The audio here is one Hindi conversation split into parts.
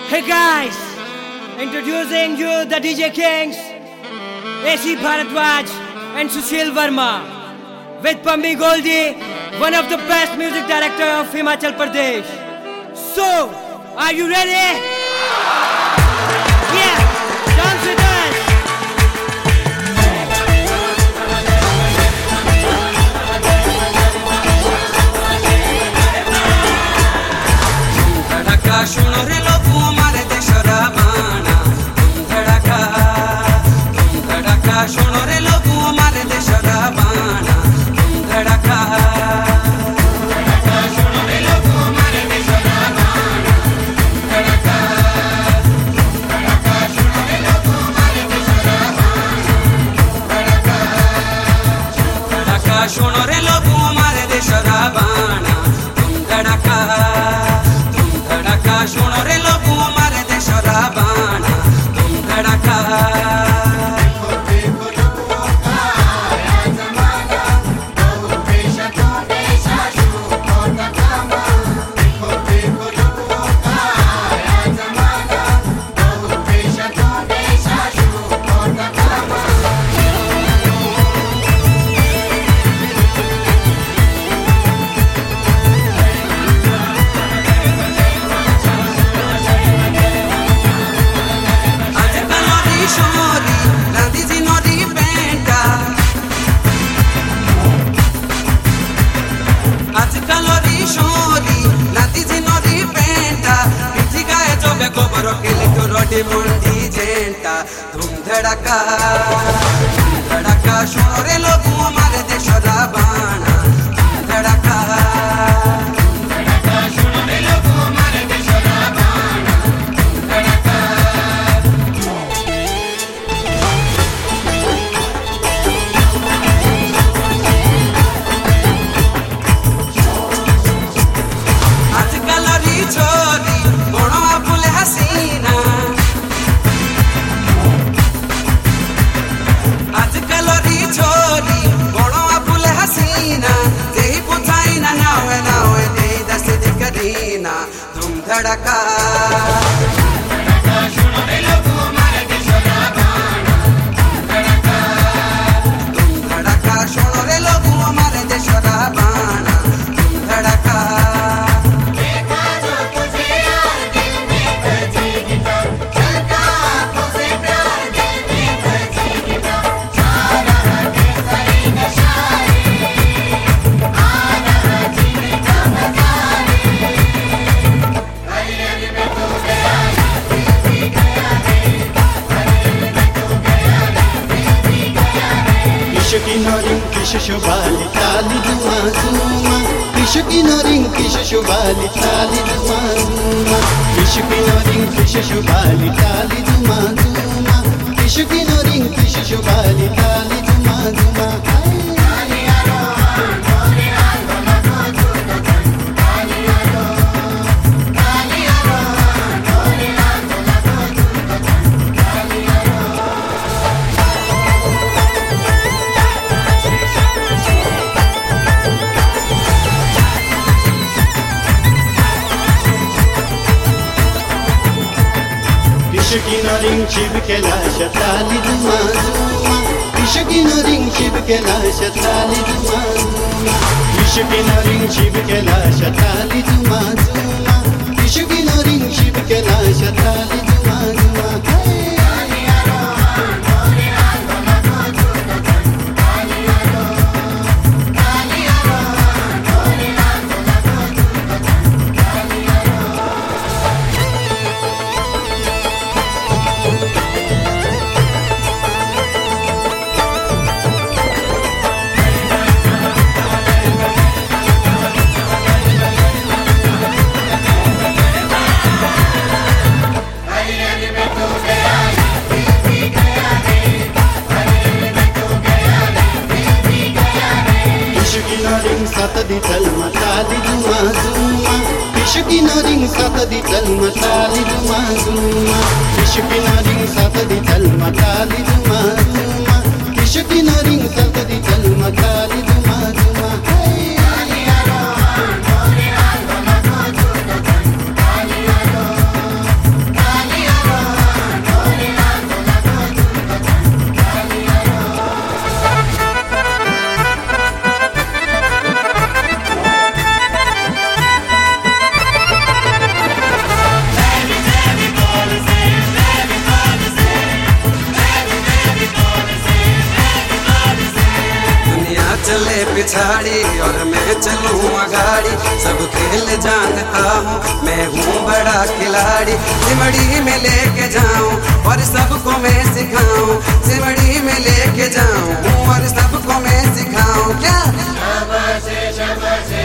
Hey guys, introducing you the DJ Kings, AC Bharadwaj and Sushil Verma, with Pambi Goldie, one of the best music director of Himachal Pradesh. So, are you ready? Yeah, dance with us. धड़का सुनो रे लोगो हमारे देश रा बाना धड़का सुनो रे लोगो हमारे देश रा बाना धड़का सुनो रे लोगो हमारे देश रा बाना धड़का सुनो रे लोगो हमारे देश रा बाना धड़का सुनो रे लोगो हमारे देश रा बाना धड़का सुनो रे लोगो हमारे देश रा बाना तुम धड़का देखो लोगो का आया जमाना बहु देश को देशा शुको तकामा देखो लोगो का आया जमाना बहु देश को देशा शुको तकामा रोटी मुंडी जेंटा धूम धड़का सुनो रे लोगो हमारे देश रा बाना धड़का सुनो रे लोगो हमारे देश रा बाना धड़का आजकल री छोरी गोणवा फुले हसीना आजकल री छोरी गोणवा फुले हसीना जेही पुछाई ना नावे दे दस दिकरीना तुम धड़का सुनो रे लोगो हमारे देश रा बाना धड़का तुम धड़का सुनो रे लोगो हमारे देश रा बाना तुम धड़का Kisha shubali tali duma duma Kisha kinoring kisha shubali tali duma duma Kisha kinoring kisha shubali tali duma duma Kisha kinoring kisha shubali tali duma duma Tali aro dore algo lago judo kan Tali aro dore algo lago judo kan Tali aro Kishkinoring chibkela shatali duma duma Kishkinoring chibkela shatali duma duma Kishkinoring chibkela shatali duma duma Kishkinoring chibkela shatali duma duma Tali aro dore algo lago judo kan Tali aro dore algo lago judo kan Tali aro Satadi talma tali duma duma Kishkinoring satadi talma tali duma duma Kishkinoring satadi talma tali duma duma Kishkinoring satadi talma tali duma duma Tali aro dore algo lago judo kan Tali aro पछाड़ी और मैं चलूं अगाड़ी। सब खेल जानता हूँ, मैं हूँ बड़ा खिलाड़ी। सिमड़ी में लेके जाऊं और सबको मैं सिखाऊं, सिमड़ी में लेके जाऊं और सबको मैं सिखाऊं। क्या शाबाशे शाबाशे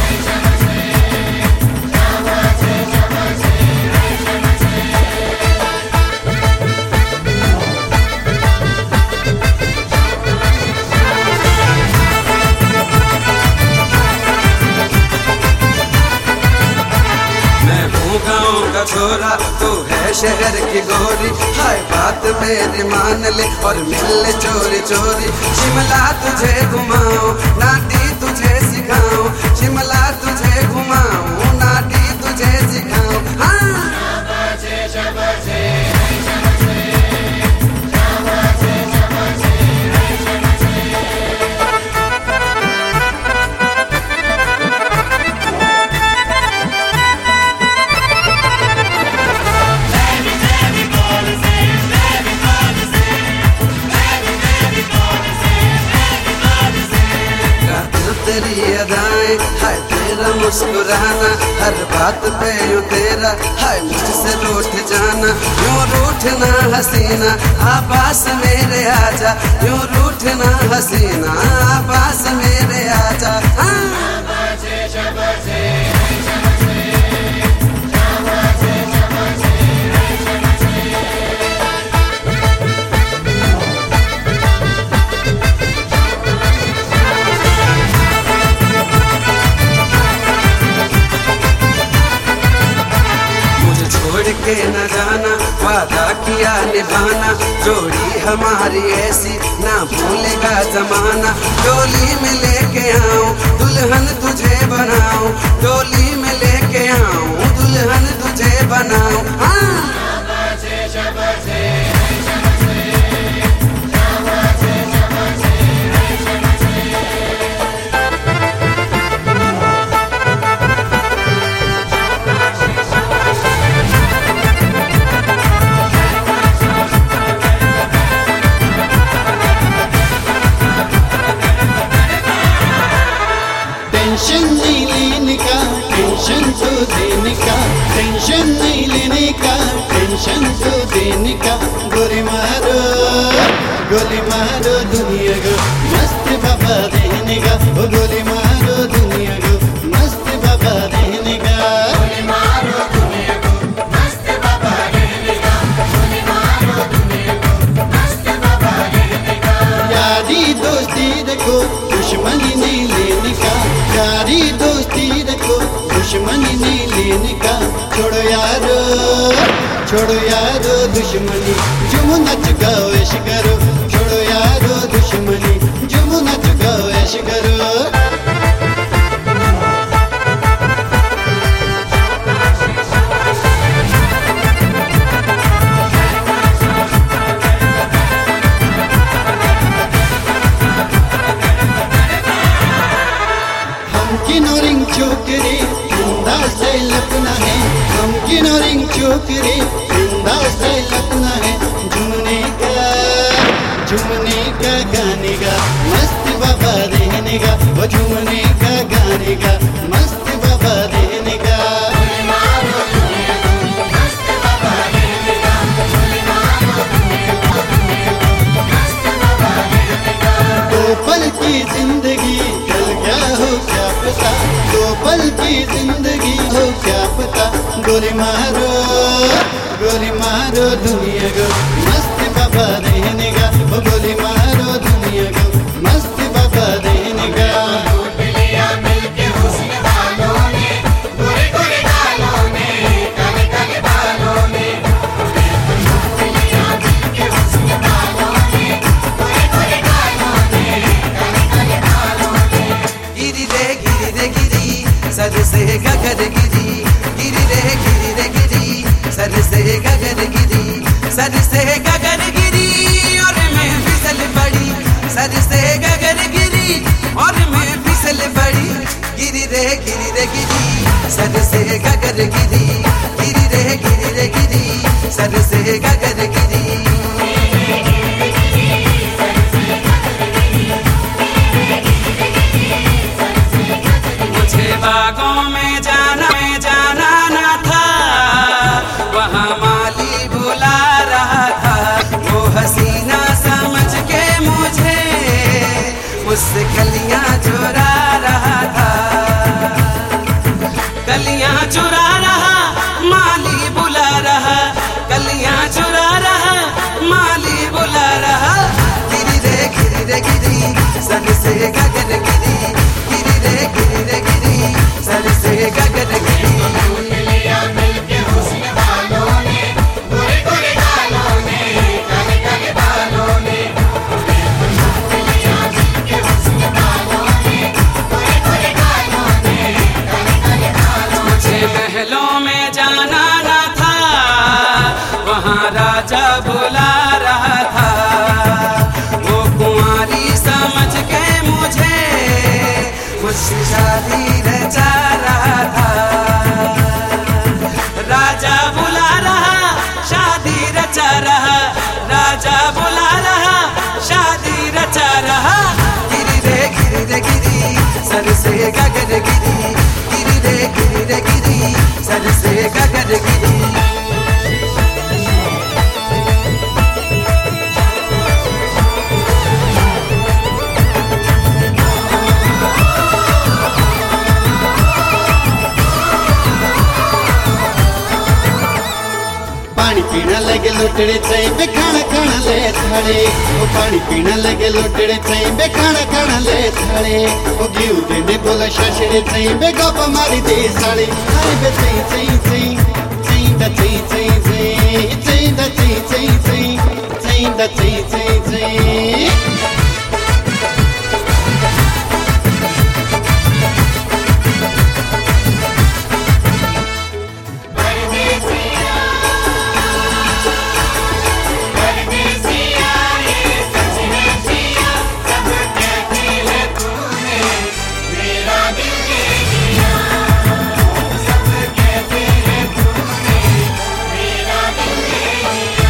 गाँव का छोरा तू है शहर की गोरी। हाय बात मेरी मान ले और मिल ले चोरी चोरी। शिमला तुझे घुमाऊं, नाटी तुझे सिखाऊं, शिमला तुझे घुमाऊं, नाटी तुझे सिखाऊं। हाँ शाबाशे शाबाशे तेरी अदाएं, हाय तेरा मुस्कुराना, हर बात पे यूं तेरा हाय मुझसे रूठ जाना। यूं रूठना हसीना, आपास मेरे आजा, यूं रूठना हसीना, आपास मेरे आजा। शाबाशे शाबाशे के न जाना, वादा किया निभाना, जोड़ी हमारी ऐसी ना भूलेगा जमाना। डोली में लेके आऊं, दुल्हन तुझे बनाऊं, डोली में लेके आऊं, दुल्हन तुझे बनाऊं। शाबाशे शाबाशे टेंशन नहीं लेने का, टेंशन तो देने का, टेंशन नहीं लेने का, टेंशन तो देने का। गोली मारो दुनिया को मस्त बाबा देने का, ओ गोली मारो दुनिया को मस्त बाबा देने का। गोली मारो दुनिया को मस्त बाबा देने का, गोली मारो दुनिया को मस्त बाबा देने का। यारी दोस्ती देखो दुश्मनी नहीं लेने का, यारी दोस्ती देखो दुश्मनी नहीं लेने का। छोड़ो यारो दुश्मनी, जुम नच गाओ ऐश करो। छोड़ो यारो दुश्मनी, जुम नच गाओ ऐश करो। किनोरिंग छोकरे जिंदा स्टाइल अपना है, हम किनोरिंग छोकरे जिंदा स्टाइल अपना है। झूमने का गाने का मस्त बाबा रहने का, वो झूमने का गाने का मस्त बाबा रहने का। गोली मारो दुनिया को मस्त बाबा देने का, गोली मारो दुनिया को मस्त बाबा देने का। दो पल की जिंदगी कल क्या हो क्या पता, दो पल की जिंदगी हो क्या पता। गोली मारो दुनिया को मस्त बाबा रहने का, वो गोली मारो दुनिया को मस्त बाबा रहने का। लूट लिया मिलके हुस्न वालों ने, गोरे गोरे गालों ने, काले काले बालों ने। लूट लिया मिलके हुस्न वालों ने, गोरे गोरे गालों ने, काले काले बालों ने। गिरी रे गिरी, सर से गगर गिरी, गिरी रे गिरी, सर से गगर गिरी, सर से गगर गिरी और मैं फिसल पड़ी, सर से गगर गिरी और मैं फिसल पड़ी। गिरी रे गिरी, सर से गगर गिरी, गिरी रे गिरी, सर से गगर गिरी। सर से गगर गिरी, गगन गिरी। लिया मिलके हुस्न वालों ने, गोरे गोरे गालों ने, काले काले बालों ने। लिया मिलके हुस्न वालों ने, गोरे गोरे गालों ने, काले काले बालों ने। मुझे महलों में जाना ना था, वहाँ राजा बुला रहा था। वो कुंवारी समझ के मुझे मुझसे शादी रचा रहा था। राजा बुला रहा, शादी रचा रहा, राजा बुला रहा, शादी रचा रहा। गिरी रे गिरी रे गिरी, सर से गगन गिरी। गिरी रे गिरी रे गिरी, सर से गगन गिरी। पानी पीना लगे लोटड़े चाहिए खाना खाना ले थाड़े। वो पानी पीना लगे लोटड़े चाहिए खाना खाना ले थाड़े। वो घीव देने बोला शाशड़े चाहिए गप मारी दे साड़े। अरे बे चई चई चई चई दा चई चई चई चई दा चई चई चई चई दा चई चई चई। परदेसिया, परदेसिया ये सच है जिया, सब कहते हैं तूने मेरा दिल ले लिया। सब कहते हैं तूने मेरा दिल ले लिया।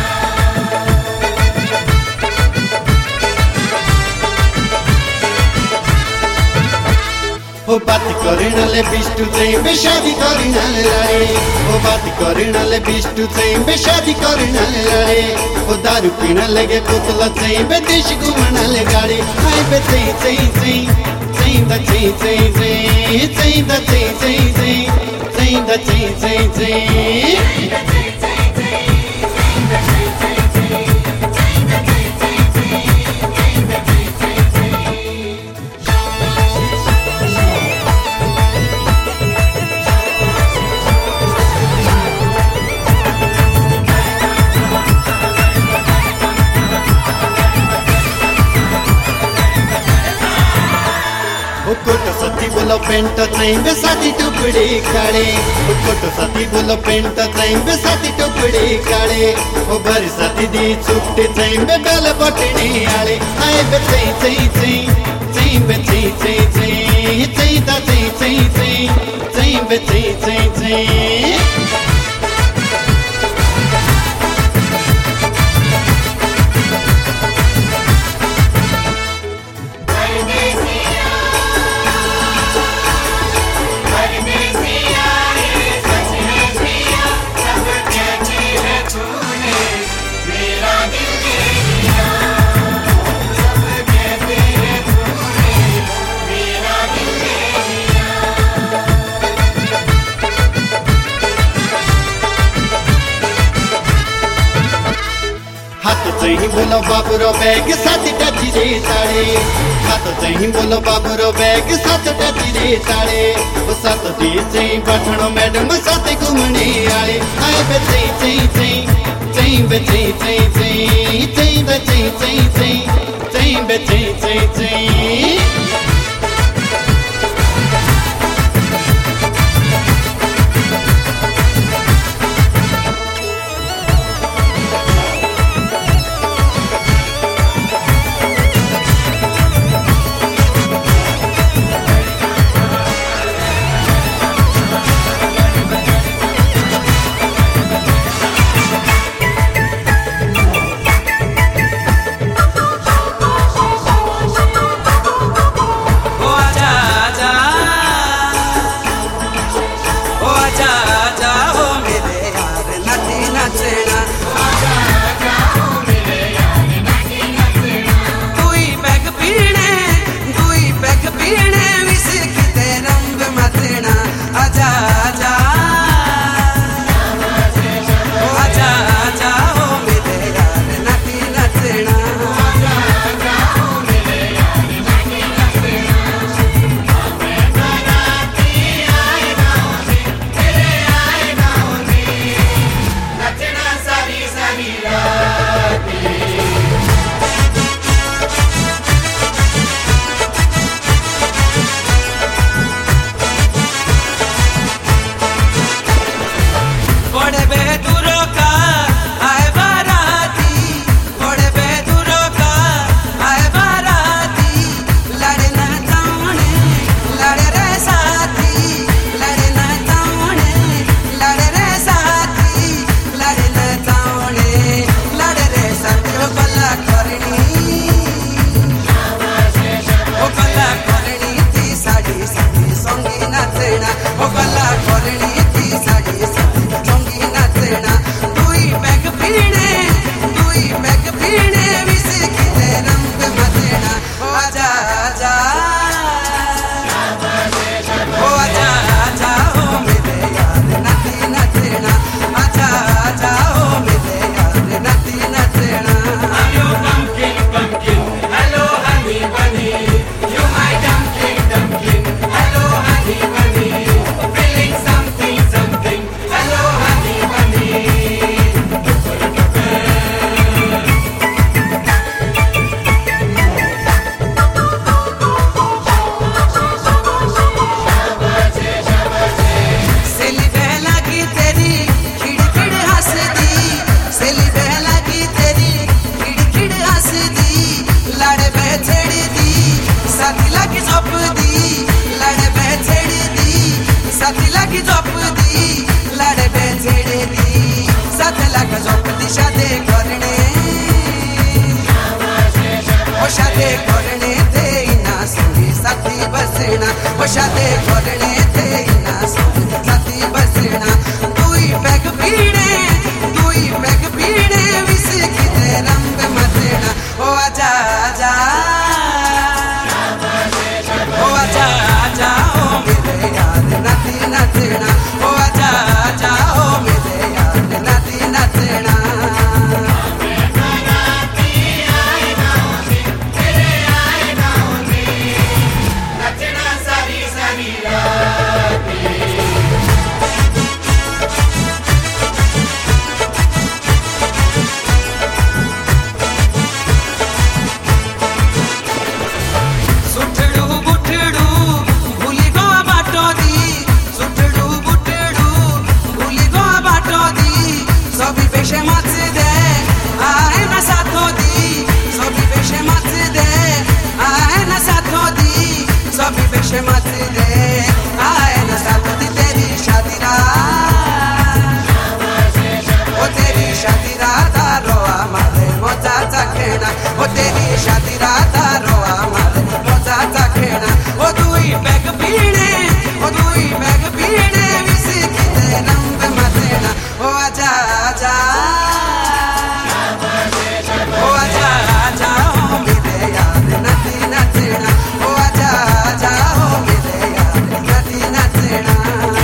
वो बात करिनाले बिष्टु चाहिए शादी करिनाले लड़े। वो बात करिनाले बिष्टु चाहिए शादी करिनाले लड़े। वो दारू पीना लगे पुतला चाहिए देश घूमनाले गाड़ी। हाय बे चई चई चई चई दा चई चई चई चई दा चई चई चई चई दा चई चई चई। कोट सती बोलो पेंट चाहिए साथी टुकड़ी काड़े। कोट सती बोलो पेंट चाहिए साथी टुकड़ी काड़े। वो भरी साथी दी छुट्टी चाहिए बेल बटनी आले। आए बे चई चई चई चई बे चई चई चई चई दा चई चई चई चई बे चई चई चई। परदेसिया, परदेसिया ये सच है जिया, सब कहते हैं तूने मेरा दिल ले लिया। सब कहते हैं तूने मेरा दिल ले लिया। हाथ चाहिए बोलो बाबूरो बैग साथ टची रे साड़े। हाथ चाहिए बोलो बाबूरो बैग साथ टची रे साड़े। वो साथ दी चाहिए पठणो मैडम साथ घूमने आले। आए बे चई चई चई चई बे चई चई चई चई बे चई चई चई चई बे चई चई चई। शादे करणे ओ शादे करणे ते ना सोडी साथी बसना ओ शादे करणे ते ना सोडी साथी बसना दुई पैग पीणे विस्की ते रंग मचना ओ आजा आजा ओ आजा आजा ओ मेरे यार नाती नचना ओ आजा आजा ओ मेरे यार नाती नचना ओ तेरी शादी रात रो हमारे मजा चखेना ओ दुई बैग पीने विस्की ते रंग मचना ओ आजा आजा ओ आजा आजा ओ मेरे यार नाती नचना ओ आजा आजा ओ मेरे यार नाती नचना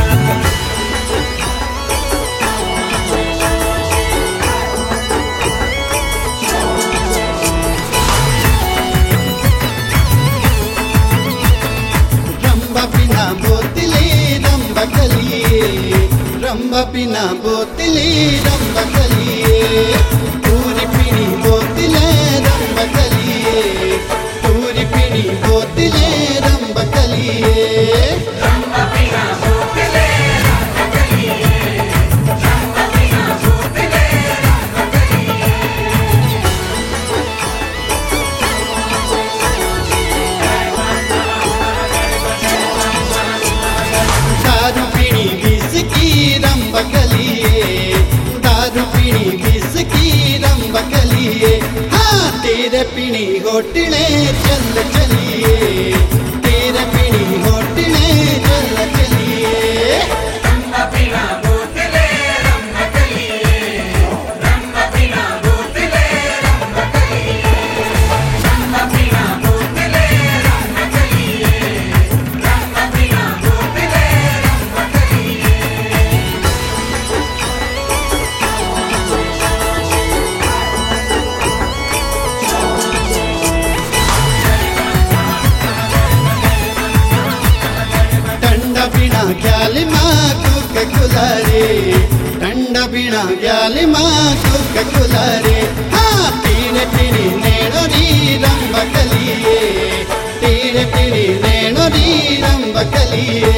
रंबा बिना बोतले रंबा कलिए पूरी पीनी बोतले रंबा कलिए पूरी पीनी बोतले रंबा कलिए रंबा बिना बोतले रंबा कलिए रंबा बिना बोतले रंबा कलिए दारू पीनी विस्की रंबा कलिए दारू पीनी विस्की रंबा कलिए हाँ तेरे पीनी होटले चल चलिए तेरे पीनी होटले चल चलिए रंबा बिना बोतले रंबा कलिए रंबा बिना बोतले रंबा कलिए रंबा बिना बोतले रंबा कलिए रंबा बिना बोतले रंबा कलिए ठंडा बिना ख्याल माँ कुक कुलारे ठंडा बिना ख्याल माँ कुक कुलारे हाँ पीने पीनी नैनो नी रंबा कलिए पीने पीनी नैनो नी रंबा कलिए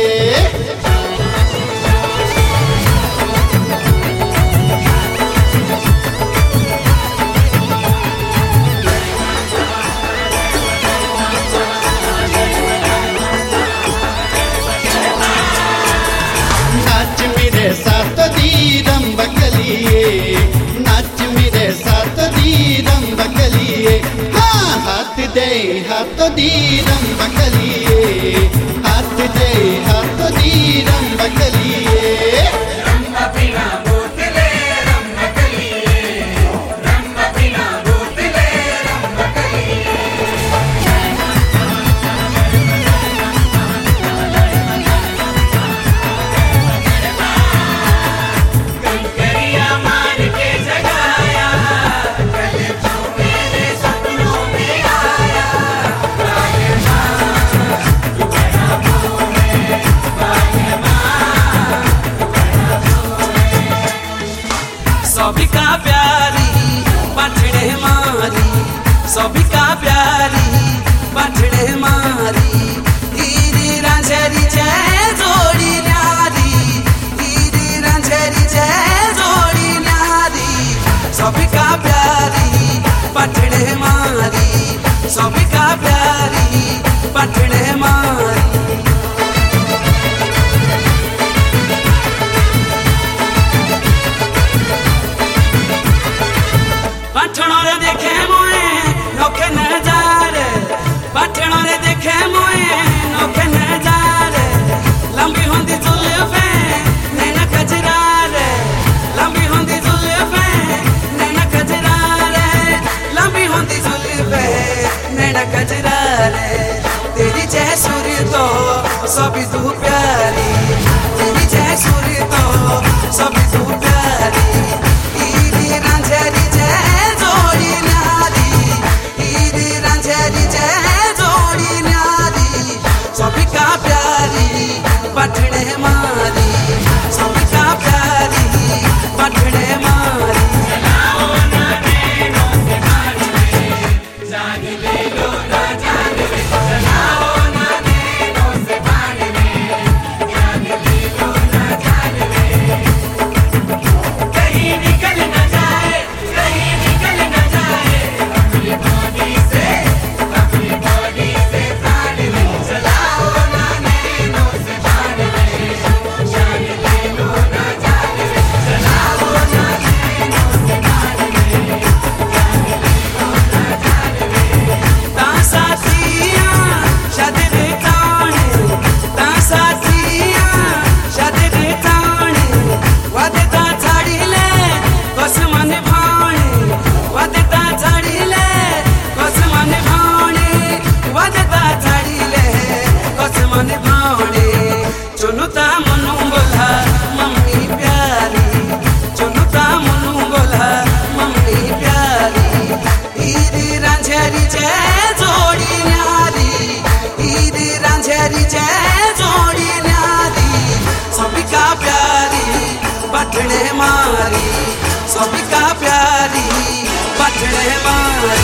नाच मेरे साथ दी रंबा कलिए नाच मेरे साथ दी रंबा कलिए हाँ हाथ दे हाथ दी रंबा कलिए हाथ दे हाथ दी रंबा कलिए रंबा बिना बोतले रंबा कलिए रंबा बिना बोतले रंबा कलिए कंकरिया मार के जगाया कल तू मेरे सपनों में आया सभी का प्यारी पठड़े मारी सभी का प्यारी पठड़े मारी धीरे रांझरी जय जोड़ी न्यारी धीरे रांझरी जय जोड़ी न्यारी सभी का प्यारी पठड़े मारी सभी का प्यारी पठड़े मारी देखे मोए नोखे नजारे लंबी होंदी जुल्फे नैना कजरारे लंबी होंदी जुल्फे नैना कजरारे लंबी होंदी जुल्फे नैना कजरारे तेरी जैसूरी तो सभी तू प्यारी तेरी जैसूरी तो सभी तू प्यारी ईदी रांझेरी जय जोड़ी न्यारी ईदी रांझेरी जय जोड़ी न्यारी सभी का प्यारी पठने मारी सभी का प्यारी पठने मारी चुनुता मनु बोला मम्मी प्यारी चुनुता मनु बोला मम्मी प्यारी ईदी रांझेरी जय जोड़ी न्यारी ईदी रांझेरी जय जोड़ी न्यारी सभी का प्यारी बटने मारी सभी का प्यारी बटने मारी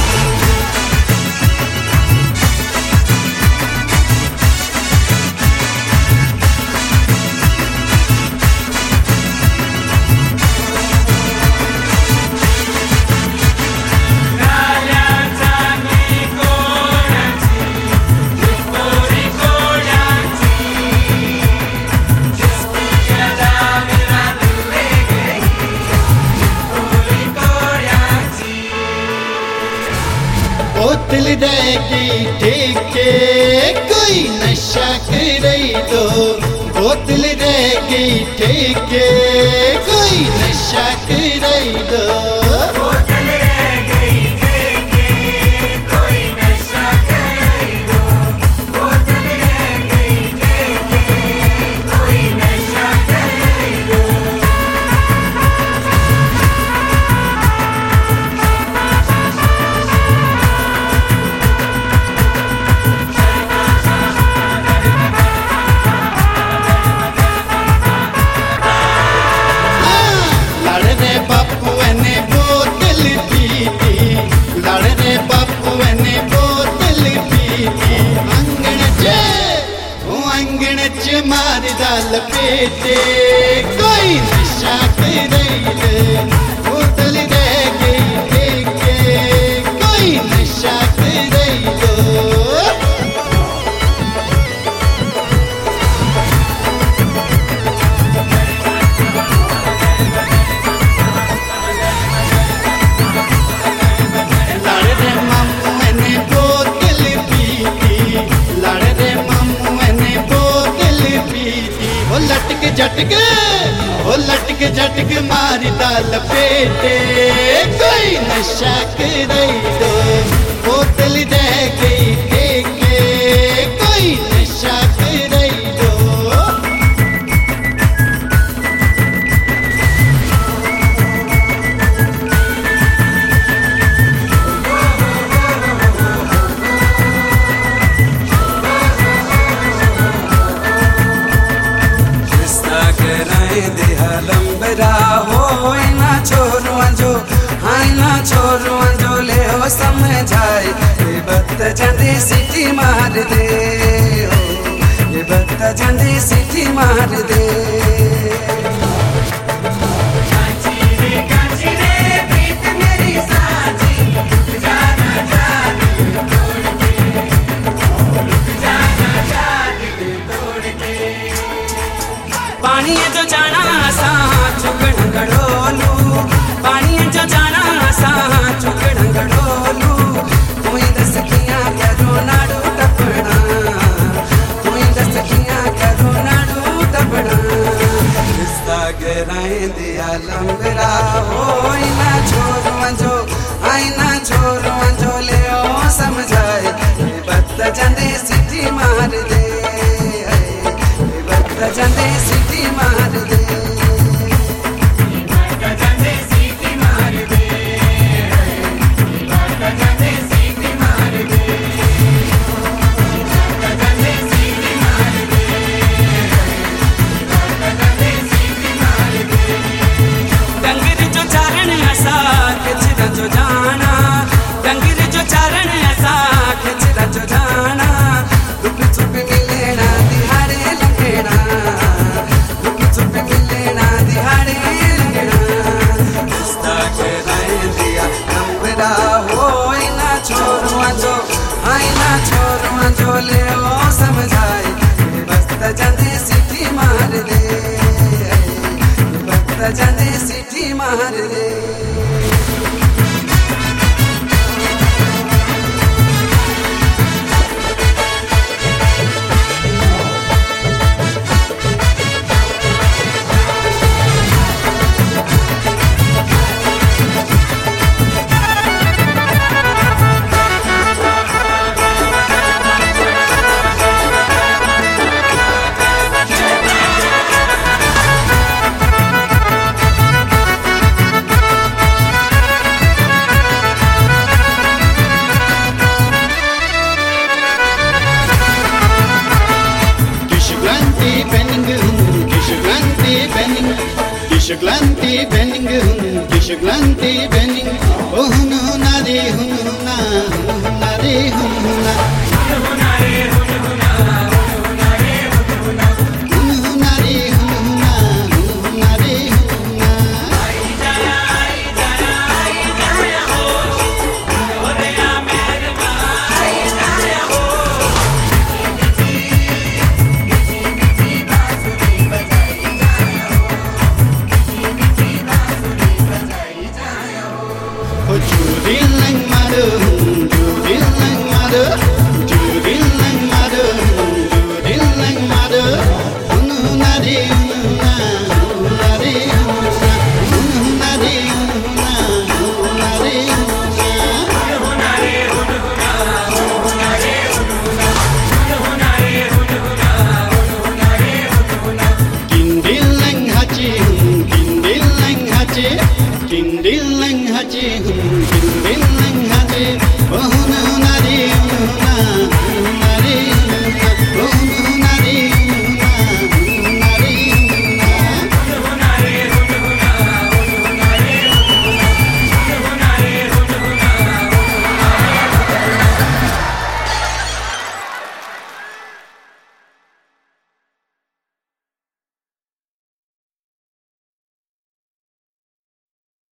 बोतल रहेगी ठेके कोई नशा करे दो बोतल रहेगी ठेके कोई नशा करे दो बोतल रहेगी ठेके कोई नशा करे दो बोतल रहेगी ठेके कोई नशा करे दो मार डाल पेटे कोई नशा करे बोतल रह गई ठेके कोई नशा करे लटके झटके मारी डाल पेटे कोई नशा करे दो बोतल रह गई ठेके कोई नशा करे दो समझाए ये बत्त जंदी सीटी मार दे ये बत्त जंदी सीटी मार दे पानी जो जाना सा चुकड़ गड़ोलू पानी जो जाना सा चुकड़ गड़ोलू कोई दस किया क्या जो नाड़ू टपड़ा nambra hoina chor manjo aina chor manjo le o samjhaye batta jande city maar de batta jande city maar de batta jande city maar de batta jande city maar de batta jande city maar de batta jande city maar de डंगर जो चारण ऐसा खिचरा जो जाना डंगर जो चारण ऐसा खिचरा जो जाना दुख छुप मिलेना दिहाड़े लंघेना दुख छुप मिलेना दिहाड़े लंघेना रास्ता के राय दिया नंबरा होइना छोरुआ जो आईना छोरुआ जो ले ओ समझाए बस्ता जाने सिटी मार दे बस्ता जाने सिटी मार दे Kishglanti benning, oh no nare hunna, nare hunna, hunna re hunna, hunna re hunna, hunna re hunna, hunna re hunna. Ai jaya ho, ore mere ma, ai jaya ho. Mithi bansuri bajai jaya ho, mithi bansuri bajai jaya ho. Oh chudilang madu, chudilang madu, chudilang madu, chudilang madu. Hunna nare hunna, hunna re hunna, hunna re hunna, hunna re hunna. Hunna re hunna, hunna re hunna, hunna re hunna, hunna re hunna. Kindilang hachi, kindilang hachi, kindilang hachi, kindilang hachi. Oh hunna nare hunna.